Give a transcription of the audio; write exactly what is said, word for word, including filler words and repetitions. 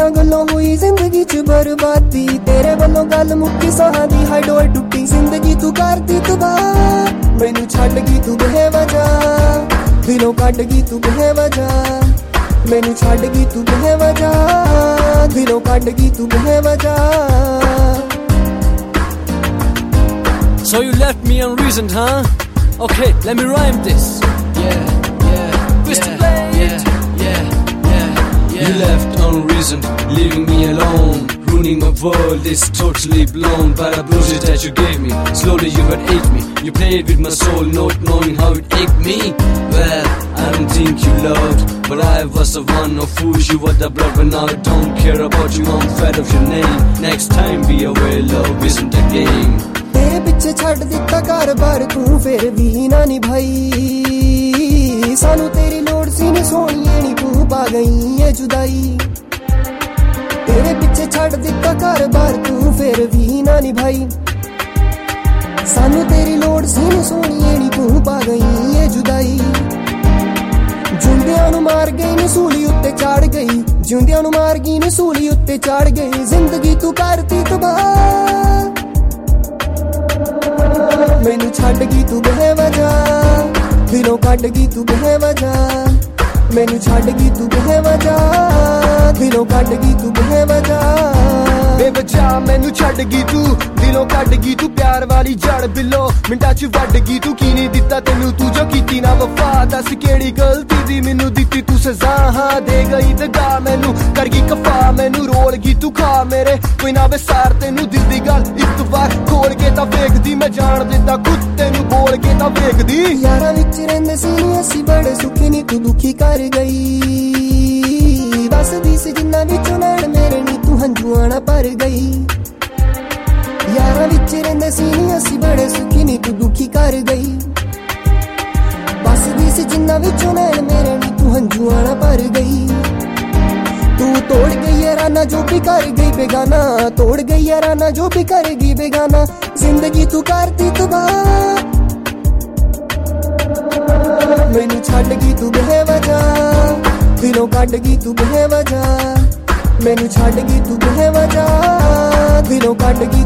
तेरा गल्लों हुई जिंदगी च बर्बादी, तेरे वल्लों गल मुक्की साहां दी हाई डोर टुट्टी जिंदगी तू करदी तबाह, मैनू छड्ड गई तू बेवजह, दिलों कट गई तू बेवजह, मैनू छड्ड गई तू बेवजह, दिलों कट गई तू बेवजह। So you left me unreasoned, huh? Okay, let me rhyme this. Yeah, yeah, Twisted Blade. Yeah, yeah, yeah, yeah. You left unreasoned, leaving me alone, ruining my world, it's totally blown by the bullshit that you gave me. Slowly you had ate me, you played with my soul, not knowing how it ached me. Well, I don't think you loved, but I was the one of fools. You were the blood, but now I don't care about you, I'm fed of your name. Next time be aware, love isn't a game. तेरे पिछे छड़ दिता घर बार तू फिर भी ना निभाई, सानू तेरी लोड़ सी नी सोनिए नी तू पा गई है जुदाई। तेरे पिछे छड़ दिता घर बार तू फिर भी ना निभाई, सानू तेरी लोड़ सी नी सोनिए नी तू पा गई है जुदाई। जिंदियां नू मार गई नी सूली उत्ते चढ़ गई, जिंदियां नू मार गई नी सूली उत्ते चढ़ गई, जिंदगी तू करती तबाह, मैनू छड्ड गई तू बेवजह, दिलों कट गई तू बेवजह, मैनू छड्ड गई तू बेवजह, दिलों कट गई तू बेवजह, बेवजह मैनू छड्ड गई तू, दिलों कट गई तू, प्यार वाली जड़ बिलो मिंटा च वड्ड गई तू, की नहीं दिता तेनू तू जो कीती ना वफा, दस केड़ी गलती दी मैनू दित्ती तू सजा, हाँ दे गई दगा मैनू कर गई कफा, मैनू रोल गई तू खा मेरे कोई ना बेसार, तेनू दिल दी गल इक बार खोल के तां वेखदी, मैं जान दिता खुद तेनू बोल के तां वेखदी। यारां विच रहिंदे सी असीं बड़े सुखी नी तू दुखी कर गई, बसदी सी जिन्नां विचों नैण मेरे नी तू हंझूआं नाल भर गई। यारां विच रहिंदे सी असीं बड़े सुखी नी तू दुखी कर गई, बसदी सी जिन्नां विचों नैण मेरे नी तू हंझूआं नाल भर गई। तू तोड़ गई याराना जो भी कर गई बेगाना, तोड़ गई याराना जो भी कर गई बेगाना, जिंदगी तू करती तबाह, मैनू छड्ड गई तू बेवजह, दिलों कट गई तू बेवजह, मैनू छड्ड गई तू बेवजह, दिलों कट गई